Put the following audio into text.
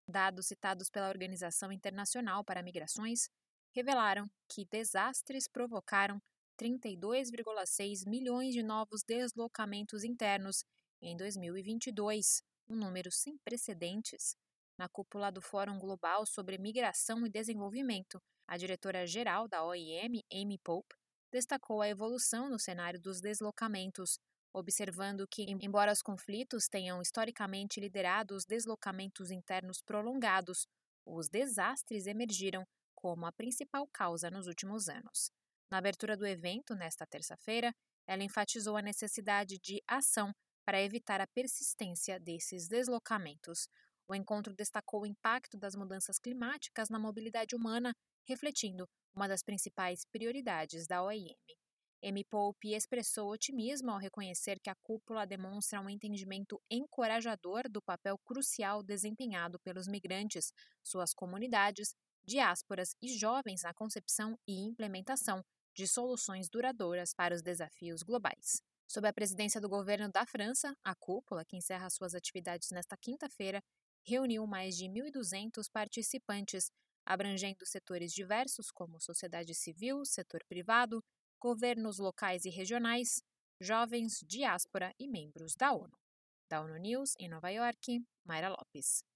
Dados citados pela Organização Internacional para Migrações revelaram que desastres provocaram 32,6 milhões de novos deslocamentos internos em 2022, um número sem precedentes. Na cúpula do Fórum Global sobre Migração e Desenvolvimento, a diretora-geral da OIM, Amy Pope, destacou a evolução no cenário dos deslocamentos, observando que, embora os conflitos tenham historicamente liderado os deslocamentos internos prolongados, os desastres emergiram como a principal causa nos últimos anos. Na abertura do evento, nesta terça-feira, ela enfatizou a necessidade de ação para evitar a persistência desses deslocamentos. O encontro destacou o impacto das mudanças climáticas na mobilidade humana, refletindo uma das principais prioridades da OIM. Amy Pope expressou otimismo ao reconhecer que a cúpula demonstra um entendimento encorajador do papel crucial desempenhado pelos migrantes, suas comunidades, diásporas e jovens na concepção e implementação de soluções duradouras para os desafios globais. Sob a presidência do governo da França, a cúpula, que encerra suas atividades nesta quinta-feira, reuniu mais de 1.200 participantes, abrangendo setores diversos como sociedade civil, setor privado, governos locais e regionais, jovens, diáspora e membros da ONU. Da ONU News, em Nova York, Mayra Lopes.